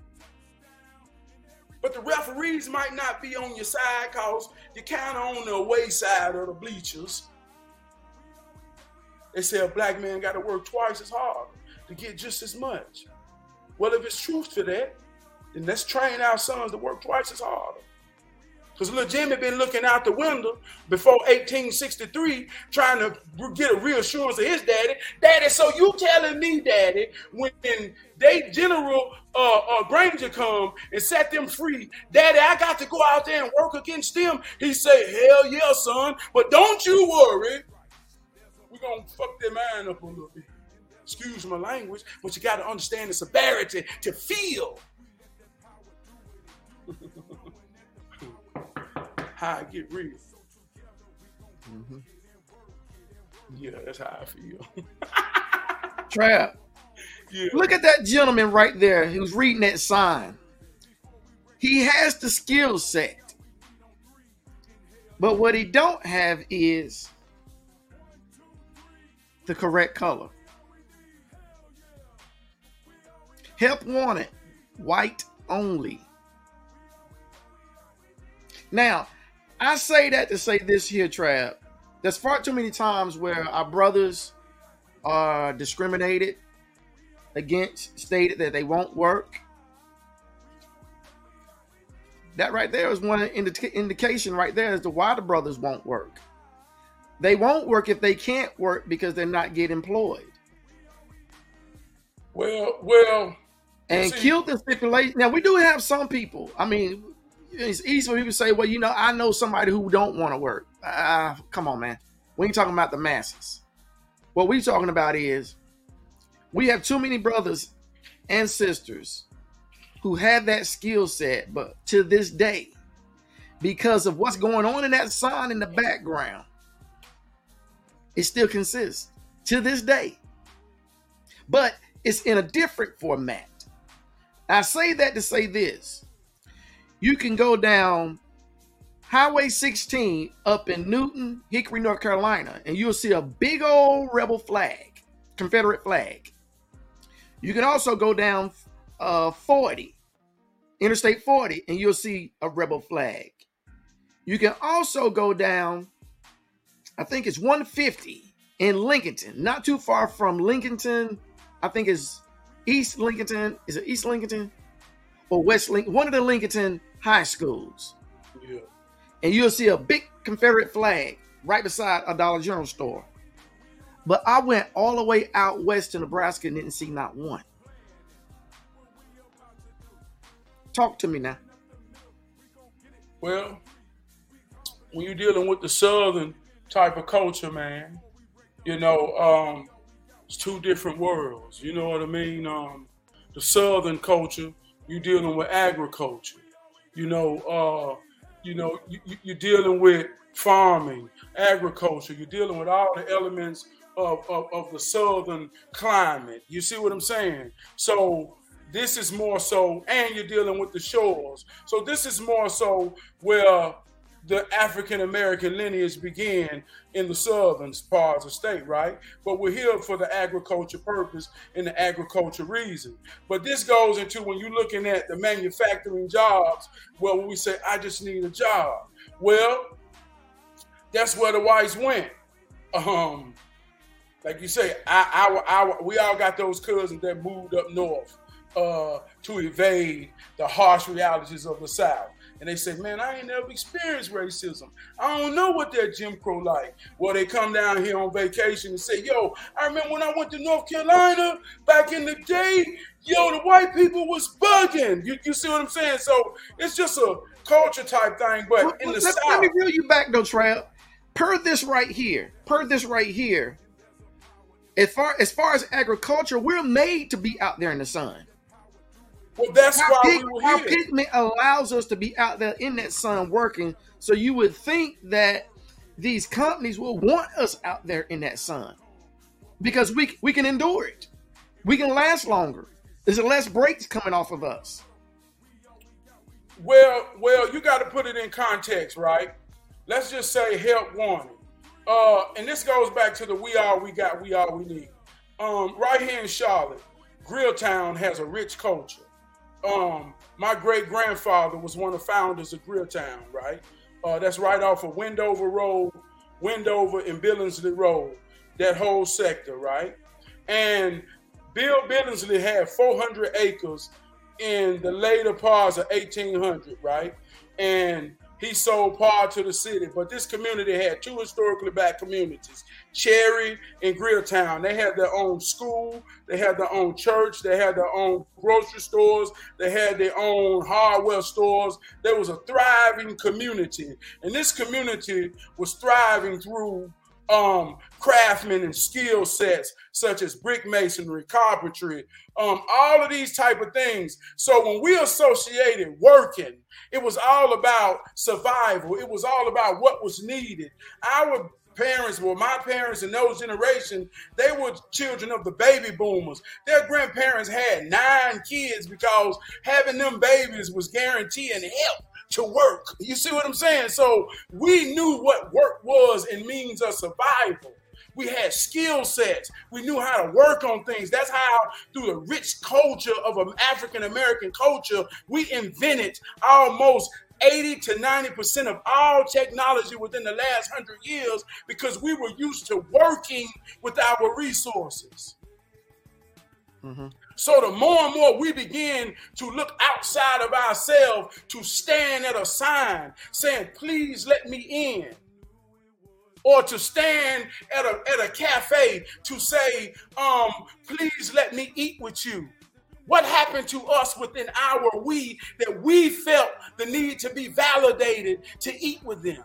But the referees might not be on your side because you're kind of on the away side of the bleachers. They say a black man got to work twice as hard to get just as much. Well, if it's truth to that, then let's train our sons to work twice as hard. Because little Jimmy been looking out the window before 1863 trying to get a reassurance of his daddy. Daddy, so you telling me, Daddy, when they General Granger come and set them free, Daddy, I got to go out there and work against them? He say, hell yeah, son, but don't you worry. We're going to fuck their mind up a little bit. Excuse my language, but you got to understand the severity to feel. How I get real. Mm-hmm. Yeah, that's how I feel. Trap. Yeah. Look at that gentleman right there who's reading that sign. He has the skill set. But what he don't have is the correct color. Help wanted, white only. Now, I say that to say this here, Trav. There's far too many times where our brothers are discriminated against, stated that they won't work. That right there is one indication right there as to why the brothers won't work. They won't work if they can't work because they're not getting employed. Well. And kill the stipulation. Now, we do have some people. I mean, it's easy for people to say, well, you know, I know somebody who don't want to work. Come on, man. We ain't talking about the masses. What we're talking about is we have too many brothers and sisters who have that skill set, but to this day, because of what's going on in that sign in the background, it still consists to this day. But it's in a different format. I say that to say this. You can go down Highway 16 up in Newton, Hickory, North Carolina, and you'll see a big old rebel flag, Confederate flag. You can also go down 40, Interstate 40, and you'll see a rebel flag. You can also go down, I think it's 150 in Lincolnton, not too far from Lincolnton. I think it's East Lincolnton. Is it East Lincolnton or West Lincoln? One of the Lincolnton high schools. Yeah. And you'll see a big Confederate flag right beside a Dollar General store. But I went all the way out west to Nebraska and didn't see not one. Talk to me now. Well, when you're dealing with the Southern type of culture, man, you know, it's two different worlds. You know what I mean? The Southern culture, you're dealing with agriculture. You're dealing with farming, agriculture. You're dealing with all the elements of the Southern climate. You see what I'm saying? So this is more so, and you're dealing with the shores. So this is more so where the African-American lineage began in the southern parts of the state, right? But we're here for the agriculture purpose and the agriculture reason. But this goes into when you're looking at the manufacturing jobs, well, when we say, I just need a job. Well, that's where the whites went. Like you say, we all got those cousins that moved up north to evade the harsh realities of the South. and they say, man, I ain't never experienced racism. I don't know what that Jim Crow like. Well, they come down here on vacation and say, yo, I remember when I went to North Carolina back in the day, yo, the white people was bugging. You see what I'm saying? So it's just a culture type thing, but in the let South. me reel you back though, Trav. Per this right here, as far as agriculture, we're made to be out there in the sun. Well, that's why we were Our here. pigment allows us to be out there in that sun working. So you would think that these companies will want us out there in that sun because we can endure it. We can last longer. There's less breaks coming off of us. Well, you got to put it in context, right? Let's just say help wanted. And this goes back to the we all we got, we all we need. Right here in Charlotte, Grilltown has a rich culture. My great-grandfather was one of the founders of Grilltown, right? That's right off of Wendover Road, Wendover and Billingsley Road, that whole sector, right? And Bill Billingsley had 400 acres in the later parts of 1800, right? And he sold part to the city, but this community had two historically black communities, Cherry and Grilltown. They had their own school, they had their own church, they had their own grocery stores, they had their own hardware stores. There was a thriving community, and this community was thriving through craftsmen and skill sets such as brick masonry, carpentry, all of these type of things. So when we associated working, it was all about survival. It was all about what was needed. Our parents, well, my parents and those generations, they were children of the baby boomers. Their grandparents had 9 kids because having them babies was guaranteeing help to work. You see what I'm saying? So we knew what work was and means of survival. We had skill sets. We knew how to work on things. That's how, through the rich culture of an African-American culture, we invented almost 80 to 90% of all technology within the last 100 years because we were used to working with our resources. Mm-hmm. So the more and more we begin to look outside of ourselves, to stand at a sign saying, please let me in. Or to stand at a cafe to say, please let me eat with you. What happened to us within our we that we felt the need to be validated to eat with them?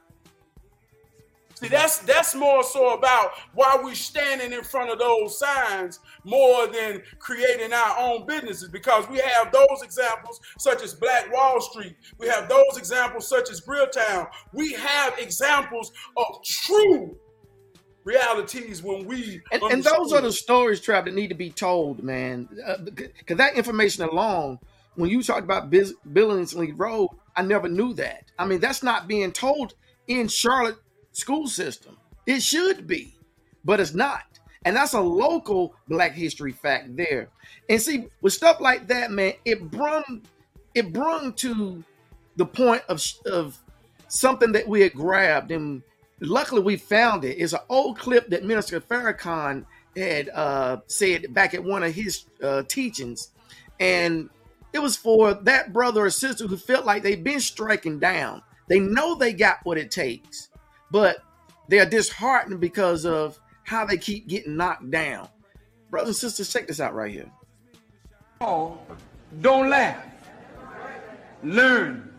See, that's more so about why we're standing in front of those signs more than creating our own businesses, because we have those examples such as Black Wall Street. We have those examples such as Grilltown. We have examples of true realities when we and those are the stories, Trav, that need to be told, man. Because that information alone, when you talked about Billingsley Road, I never knew that. I mean, that's not being told in Charlotte school system. It should be, but it's not. And that's a local Black history fact there. And see, with stuff like that, man, it brung to the point of something that we had grabbed, and luckily we found it. It's an old clip that Minister Farrakhan had said back at one of his teachings, and it was for that brother or sister who felt like they've been striking down. They know they got what it takes, but they're disheartened because of how they keep getting knocked down. Brothers and sisters, check this out right here. Oh, don't laugh. Learn.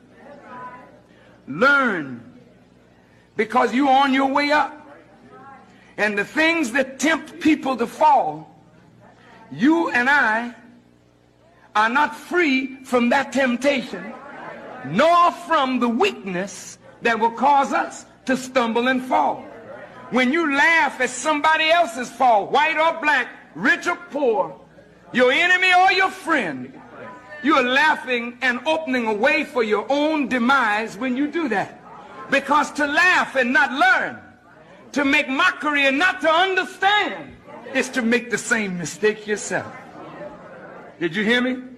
Learn. Because you're on your way up. And the things that tempt people to fall, you and I are not free from that temptation, nor from the weakness that will cause us to stumble and fall. When you laugh at somebody else's fall, white or black, rich or poor, your enemy or your friend, you are laughing and opening a way for your own demise when you do that. Because to laugh and not learn, to make mockery and not to understand, is to make the same mistake yourself. Did you hear me?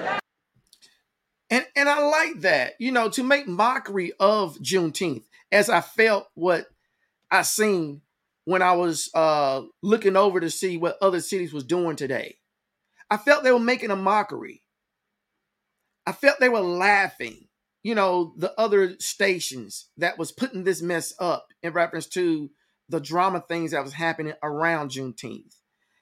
And I like that, to make mockery of Juneteenth, as I felt what I seen when I was looking over to see what other cities was doing today. I felt they were making a mockery. I felt they were laughing. the other stations that was putting this mess up in reference to the drama things that was happening around Juneteenth.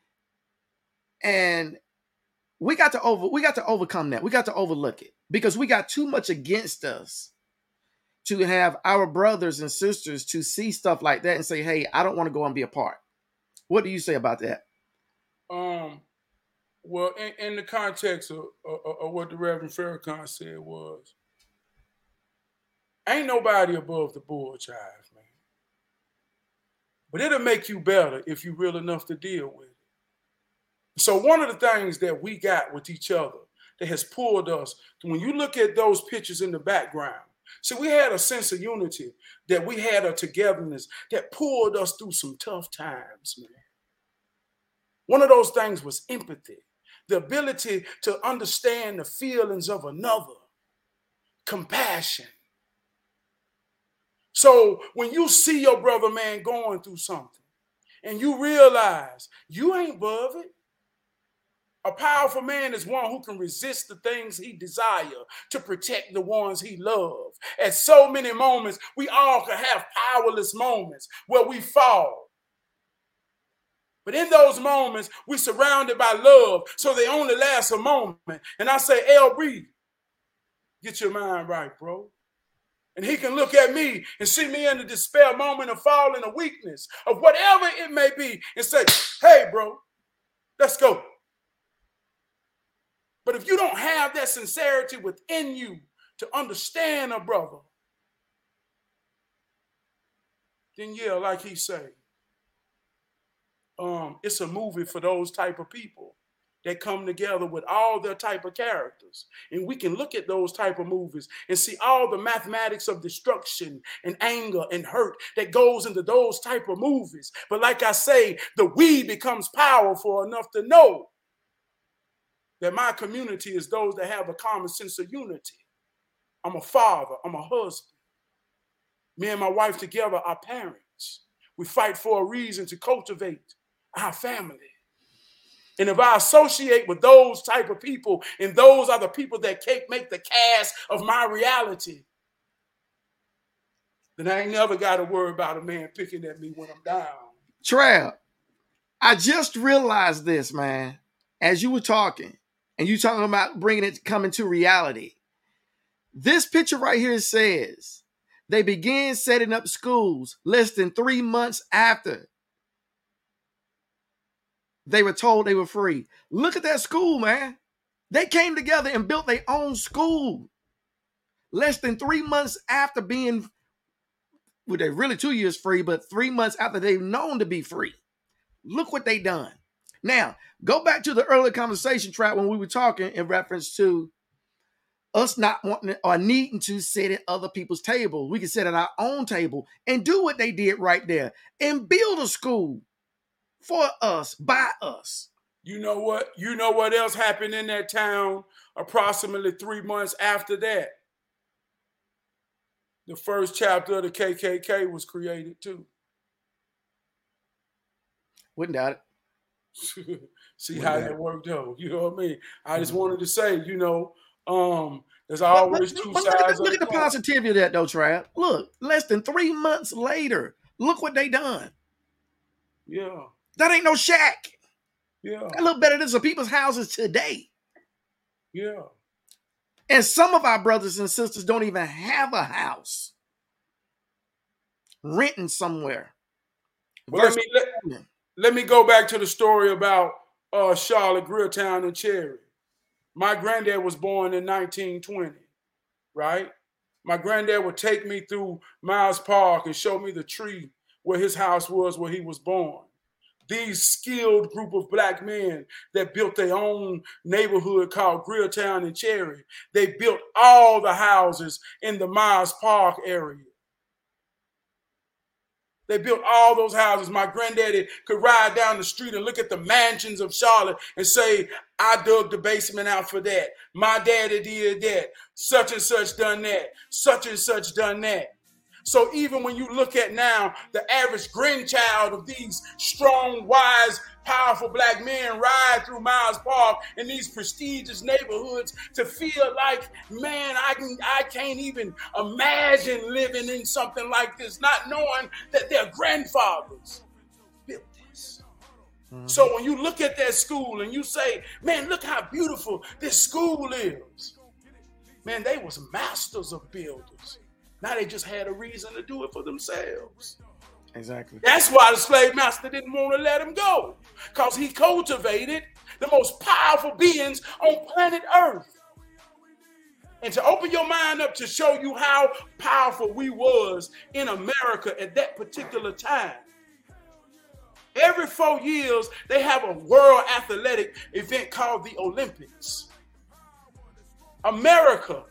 And we got to overcome that. We got to overlook it because we got too much against us to have our brothers and sisters to see stuff like that and say, hey, I don't want to go and be a part. What do you say about that? Well, in the context of what the Reverend Farrakhan said was, ain't nobody above the bull chive, man. But it'll make you better if you're real enough to deal with it. So one of the things that we got with each other that has pulled us, when you look at those pictures in the background, see, we had a sense of unity, that we had a togetherness that pulled us through some tough times, man. One of those things was empathy, the ability to understand the feelings of another, compassion. So when you see your brother, man, going through something and you realize you ain't above it, a powerful man is one who can resist the things he desires to protect the ones he loves. At so many moments, we all can have powerless moments where we fall. But in those moments, we're surrounded by love, so they only last a moment. And I say, LB, get your mind right, bro. And he can look at me and see me in the despair moment of falling, a weakness, of whatever it may be, and say, hey, bro, let's go. But if you don't have that sincerity within you to understand a brother, then yeah, like he said, it's a movie for those type of people that come together with all their type of characters. And we can look at those type of movies and see all the mathematics of destruction and anger and hurt that goes into those type of movies. But like I say, the we becomes powerful enough to know that my community is those that have a common sense of unity. I'm a father, I'm a husband. Me and my wife together are parents. We fight for a reason to cultivate our family. And if I associate with those type of people, and those are the people that make the cast of my reality, then I ain't never got to worry about a man picking at me when I'm down. Trav, I just realized this, man, as you were talking, and you talking about coming to reality. This picture right here says they began setting up schools less than 3 months after they were told they were free. Look at that school, man. They came together and built their own school less than 3 months after being, well, they're really 2 years free, but 3 months after they've known to be free. Look what they done. Now, go back to the earlier conversation, Trav, when we were talking in reference to us not wanting or needing to sit at other people's tables. We can sit at our own table and do what they did right there and build a school for us, by us. You know what? You know what else happened in that town approximately 3 months after that? The first chapter of the KKK was created too. Wouldn't doubt it. See how that worked out. You know what I mean? I just wanted to say, there's always two sides. Look at the positivity of that though, Trav. Look, less than 3 months later, look what they done. Yeah. That ain't no shack. Yeah. That look better than some people's houses today. Yeah. And some of our brothers and sisters don't even have a house. Renting somewhere. Well, let me go back to the story about Charlotte, Greertown, and Cherry. My granddad was born in 1920, right? My granddad would take me through Miles Park and show me the tree where his house was where he was born. These skilled group of black men that built their own neighborhood called Greertown and Cherry. They built all the houses in the Miles Park area. They built all those houses. My granddaddy could ride down the street and look at the mansions of Charlotte and say, I dug the basement out for that. My daddy did that. Such and such done that. Such and such done that. So even when you look at now the average grandchild of these strong, wise, powerful black men ride through Miles Park in these prestigious neighborhoods to feel like, man, I can't even imagine living in something like this, not knowing that their grandfathers built this. So when you look at that school and you say, man, look how beautiful this school is. Man, they was masters of builders. Now they just had a reason to do it for themselves. Exactly. That's why the slave master didn't want to let him go, because he cultivated the most powerful beings on planet Earth. And to open your mind up to show you how powerful we was in America at that particular time. Every 4 years, they have a world athletic event called the Olympics. America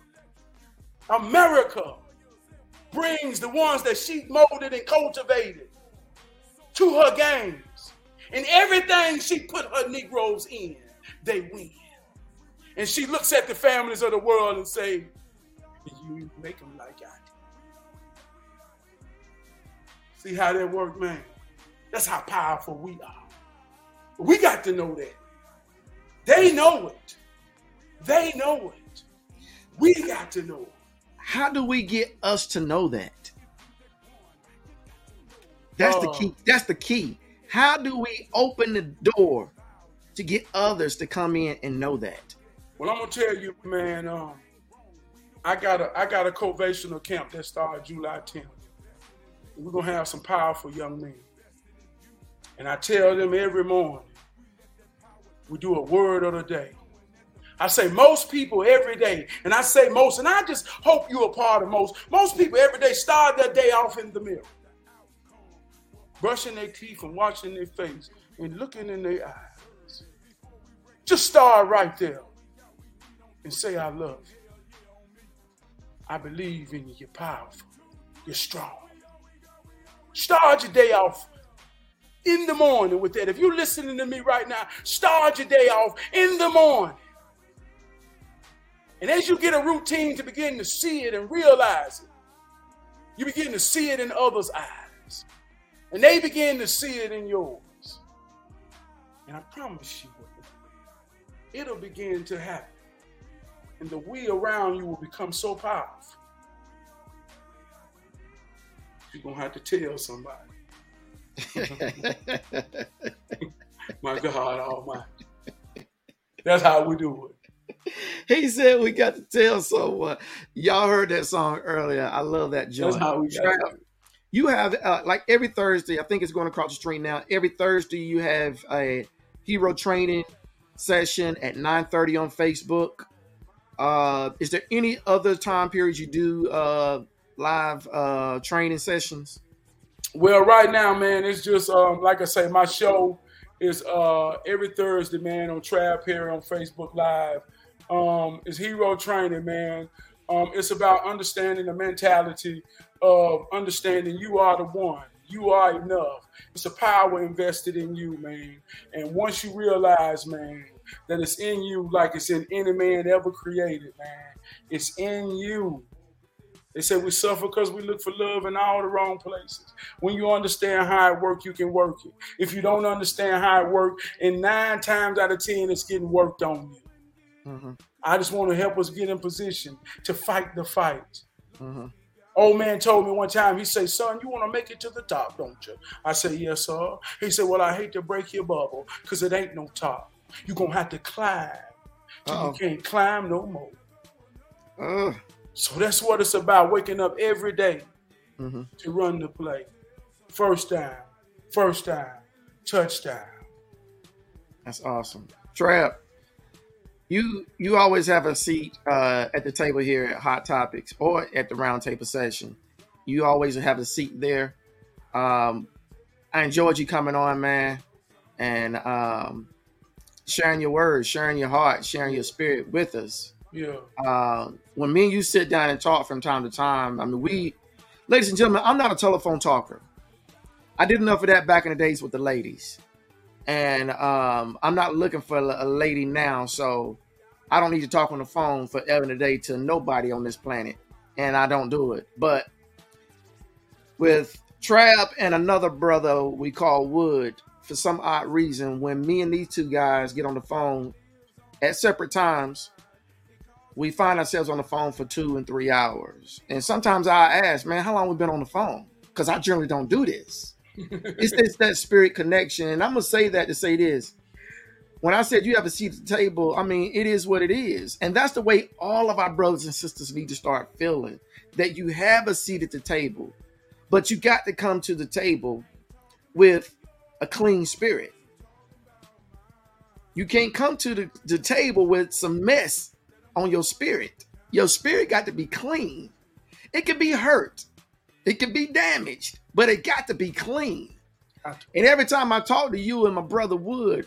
brings the ones that she molded and cultivated to her games. And everything she put her Negroes in, they win. And she looks at the families of the world and say, you make them like I did. See how that works, man? That's how powerful we are. We got to know that. They know it. They know it. We got to know it. How do we get us to know that? That's the key. That's the key. How do we open the door to get others to come in and know that? Well, I'm gonna tell you, man. I got a covational camp that started July 10th. We're gonna have some powerful young men, and I tell them every morning we do a word of the day. I say most people every day, and I say most, and I just hope you're a part of most. Most people every day start their day off in the mirror, brushing their teeth and washing their face and looking in their eyes. Just start right there and say, I love you. I believe in you. You're powerful. You're strong. Start your day off in the morning with that. If you're listening to me right now, start your day off in the morning. And as you get a routine to begin to see it and realize it, you begin to see it in others' eyes. And they begin to see it in yours. And I promise you, it'll begin to happen. And the we around you will become so powerful. You're going to have to tell somebody. My God Almighty. That's how we do it. He said we got to tell someone. Y'all heard that song earlier. I love that joint. That's how we got it. You have like every Thursday, I think it's going across the street now. Every Thursday you have a hero training session at 9:30 on Facebook. Is there any other time periods you do live training sessions? Well, right now, man, it's just like I say, my show is every Thursday, man, on Trav Perry on Facebook Live. It's hero training, man. It's about understanding the mentality of understanding you are the one. You are enough. It's a power invested in you, man. And once you realize, man, that it's in you like it's in any man ever created, man. It's in you. They say we suffer because we look for love in all the wrong places. When you understand how it works, you can work it. If you don't understand how it works, and 9 times out of 10, it's getting worked on you. Mm-hmm. I just want to help us get in position to fight the fight. Mm-hmm. Old man told me one time, he said, son, you want to make it to the top, don't you? I said, yes, sir. He said, well, I hate to break your bubble because it ain't no top. You're going to have to climb till you can't climb no more. So that's what it's about, waking up every day to run the play. First down, touchdown. That's awesome. Trav, you always have a seat at the table here at Hot Topics or at the round table session. You always have a seat there. I enjoyed you coming on, man, and sharing your words, sharing your heart, sharing your spirit with us. Yeah. When me and you sit down and talk from time to time, I mean, ladies and gentlemen, I'm not a telephone talker. I did enough of that back in the days with the ladies. And I'm not looking for a lady now, so I don't need to talk on the phone forever and a day to nobody on this planet. And I don't do it. But with Trap and another brother we call Wood. For some odd reason, when me and these two guys get on the phone at separate times, we find ourselves on the phone for 2 and 3 hours. And sometimes I ask, man, how long we been on the phone? Because I generally don't do this. It's that spirit connection. And I'm going to say that to say this. When I said you have a seat at the table, I mean, it is what it is. And that's the way all of our brothers and sisters need to start feeling, that you have a seat at the table, but you got to come to the table with a clean spirit. You can't come to the table with some mess on your spirit. Your spirit got to be clean. It can be hurt. It can be damaged, but it got to be clean. And every time I talk to you and my brother Wood,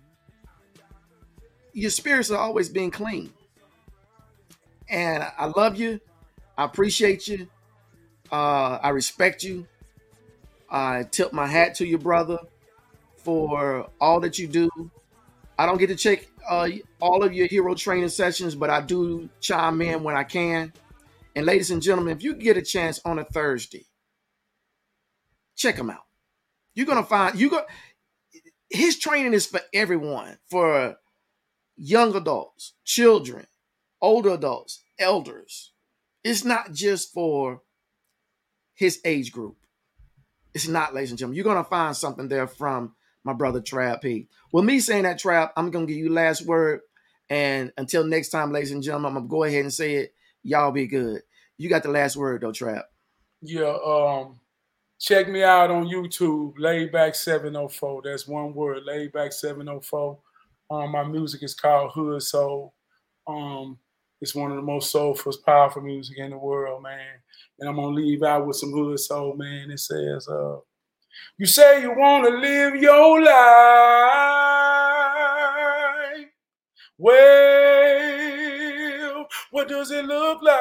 your spirits are always being clean. And I love you. I appreciate you. I respect you. I tip my hat to your brother for all that you do. I don't get to check all of your hero training sessions, but I do chime in when I can. And ladies and gentlemen, if you get a chance on a Thursday, check him out. You're going to find, his training is for everyone, for young adults, children, older adults, elders. It's not just for his age group. It's not, ladies and gentlemen. You're going to find something there from my brother Trap P. With me saying that, Trap, I'm going to give you last word. And until next time, ladies and gentlemen, I'm going to go ahead and say it. Y'all be good. You got the last word, though, Trap. Yeah, check me out on YouTube, Laidback 704. That's one word, Laidback 704. My music is called Hood Soul. It's one of the most soulful, powerful music in the world, man. And I'm going to leave out with some Hood Soul, man. It says, you say you want to live your life. Well, what does it look like?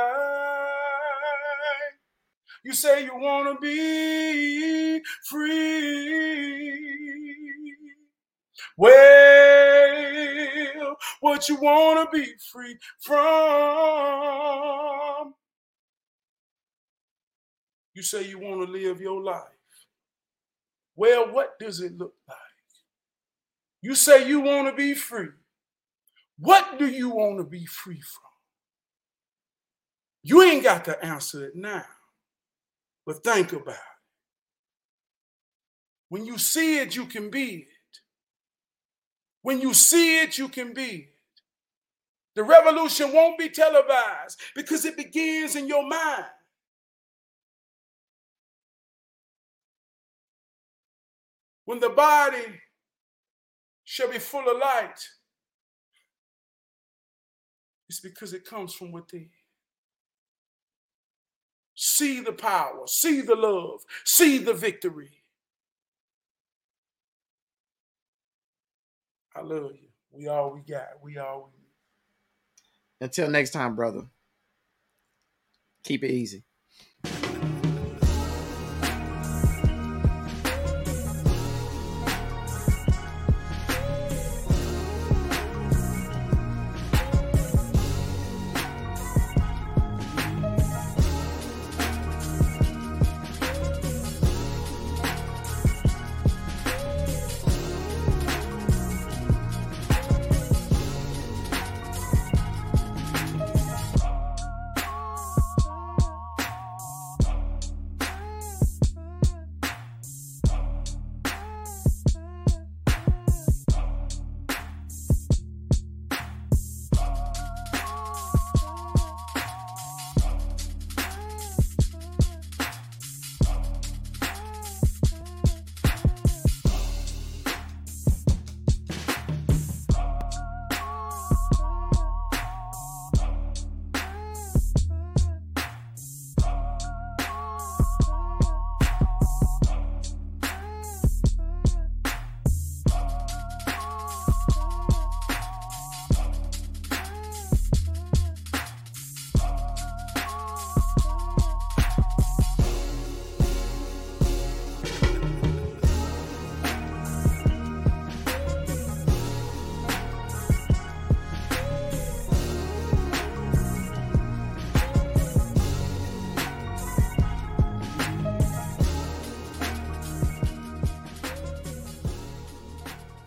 You say you want to be free. Well, what you want to be free from? You say you want to live your life. Well, what does it look like? You say you want to be free. What do you want to be free from? You ain't got to answer it now, but think about it. When you see it, you can be it. When you see it, you can be it. The revolution won't be televised because it begins in your mind. When the body shall be full of light, it's because it comes from within. See the power, see the love, see the victory. I love you. We all we got. We all we need. Until next time, brother. Keep it easy.